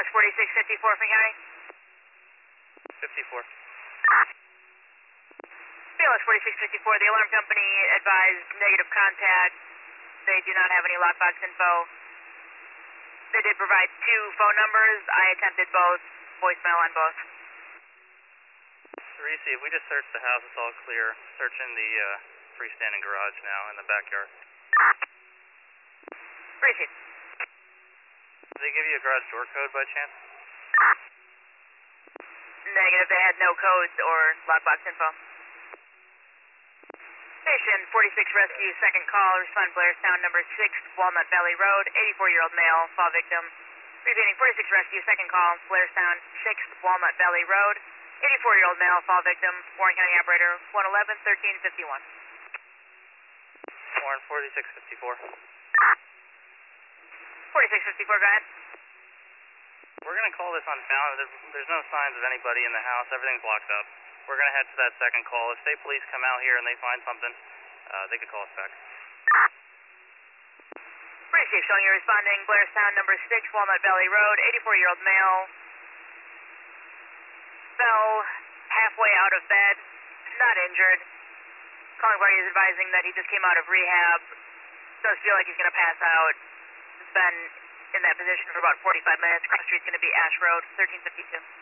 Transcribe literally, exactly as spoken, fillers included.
S forty-six fifty-four from County. fifty-four. B L S forty-six fifty-four, the alarm company advised negative contact. They do not have any lockbox info. They did provide two phone numbers. I attempted both, voicemail on both. Reese, if we just search the house, it's all clear. Searching the uh, freestanding garage now in the backyard. Appreciate it. Did they give you a garage door code by chance? Negative, they had no codes or lockbox info. Station forty-six Rescue, second call, respond Blairstown, number six, Walnut Valley Road, eighty-four-year-old male, fall victim. Repeating, forty-six Rescue, second call, Blairstown, sixth, Walnut Valley Road, eighty-four-year-old male, fall victim, Warren County operator, one eleven thirteen fifty-one. Warren, forty-six fifty-four. forty-six fifty-four, go ahead. We're going to call this unfounded. There's, there's no signs of anybody in the house. Everything's locked up. We're going to head to that second call. If state police come out here and they find something, uh, they could call us back. Appreciate showing you responding. Blairstown, number six, Walnut Valley Road, eighty-four-year-old male. Fell halfway out of bed, not injured. Calling party is advising that he just came out of rehab. Does feel like he's going to pass out. He's been in that position for about forty-five minutes. Cross street's going to be Ash Road, thirteen fifty-two.